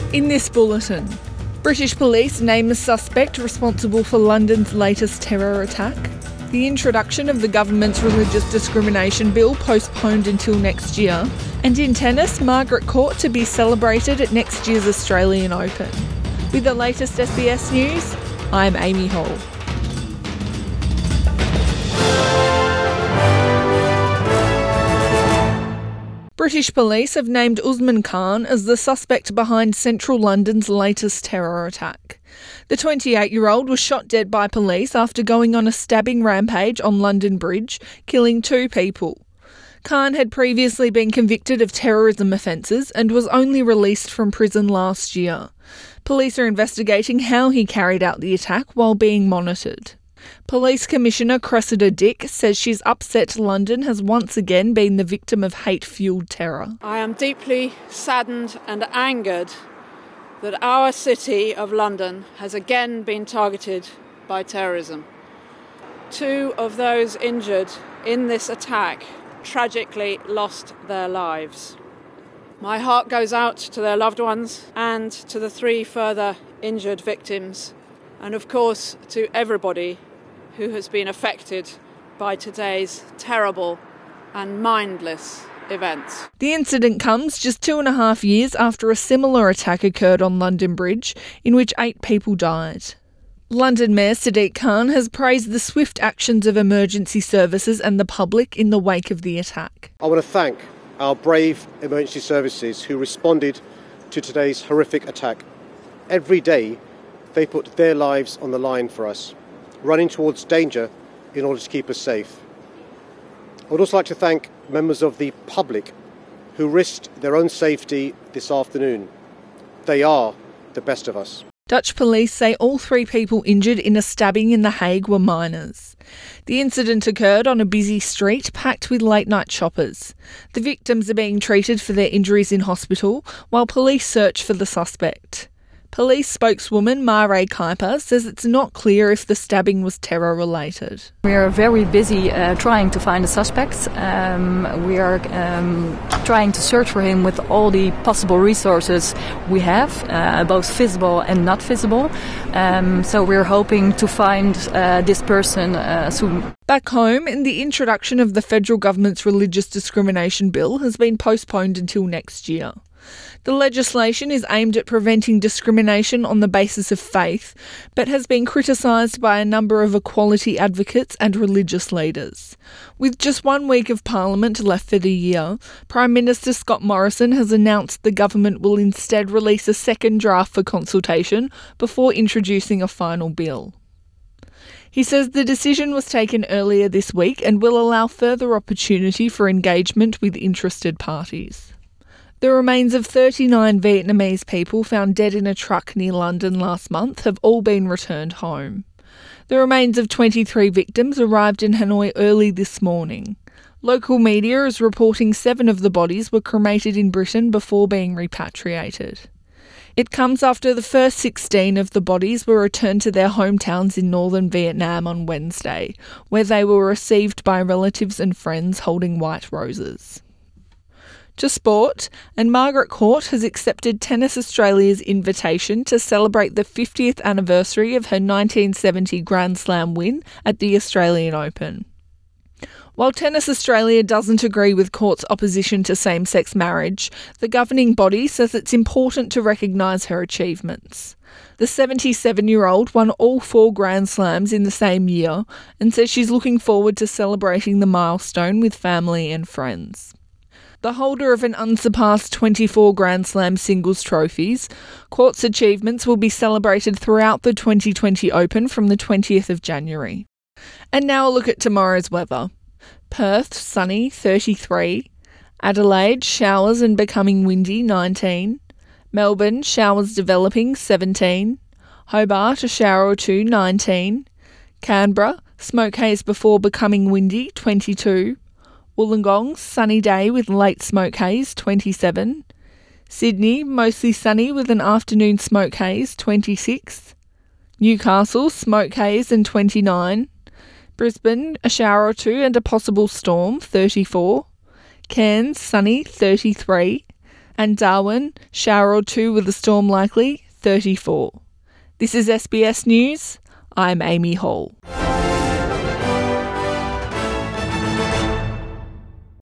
In this bulletin, British police name a suspect responsible for London's latest terror attack. The introduction of the government's religious discrimination bill postponed until next year. And in tennis, Margaret Court to be celebrated at next year's Australian Open. With the latest SBS News, I'm Amy Hall. British police have named Usman Khan as the suspect behind central London's latest terror attack. The 28-year-old was shot dead by police after going on a stabbing rampage on London Bridge, killing 2 people. Khan had previously been convicted of terrorism offences and was only released from prison last year. Police are investigating how he carried out the attack while being monitored. Police Commissioner Cressida Dick says she's upset London has once again been the victim of hate-fuelled terror. I am deeply saddened and angered that our city of London has again been targeted by terrorism. 2 of those injured in this attack tragically lost their lives. My heart goes out to their loved ones and to the 3 further injured victims, and of course to everybody who has been affected by today's terrible and mindless events. The incident comes just 2.5 years after a similar attack occurred on London Bridge, in which 8 people died. London Mayor Sadiq Khan has praised the swift actions of emergency services and the public in the wake of the attack. I want to thank our brave emergency services who responded to today's horrific attack. Every day, they put their lives on the line for us, running towards danger in order to keep us safe. I would also like to thank members of the public who risked their own safety this afternoon. They are the best of us. Dutch police say all 3 people injured in a stabbing in The Hague were minors. The incident occurred on a busy street packed with late-night shoppers. The victims are being treated for their injuries in hospital while police search for the suspect. Police spokeswoman Mare Kuiper says it's not clear if the stabbing was terror-related. We are very busy trying to find the suspect. We are trying to search for him with all the possible resources we have, both visible and not visible. So we're hoping to find this person soon. Back home, the introduction of the federal government's religious discrimination bill has been postponed until next year. The legislation is aimed at preventing discrimination on the basis of faith, but has been criticised by a number of equality advocates and religious leaders. With just 1 week of Parliament left for the year, Prime Minister Scott Morrison has announced the government will instead release a second draft for consultation before introducing a final bill. He says the decision was taken earlier this week and will allow further opportunity for engagement with interested parties. The remains of 39 Vietnamese people found dead in a truck near London last month have all been returned home. The remains of 23 victims arrived in Hanoi early this morning. Local media is reporting 7 of the bodies were cremated in Britain before being repatriated. It comes after the first 16 of the bodies were returned to their hometowns in northern Vietnam on Wednesday, where they were received by relatives and friends holding white roses. To sport, and Margaret Court has accepted Tennis Australia's invitation to celebrate the 50th anniversary of her 1970 Grand Slam win at the Australian Open. While Tennis Australia doesn't agree with Court's opposition to same-sex marriage, the governing body says it's important to recognise her achievements. The 77-year-old won all 4 Grand Slams in the same year and says she's looking forward to celebrating the milestone with family and friends. The holder of an unsurpassed 24 Grand Slam singles trophies, Court's achievements will be celebrated throughout the 2020 Open from the 20th of January. And now a look at tomorrow's weather. Perth, sunny, 33. Adelaide, showers and becoming windy, 19. Melbourne, showers developing, 17. Hobart, a shower or 2, 19. Canberra, smoke haze before becoming windy, 22. Wollongong, sunny day with late smoke haze, 27. Sydney, mostly sunny with an afternoon smoke haze, 26. Newcastle, smoke haze and 29. Brisbane, a shower or 2 and a possible storm, 34. Cairns, sunny, 33. And Darwin, shower or two with a storm likely, 34. This is SBS News. I'm Amy Hall.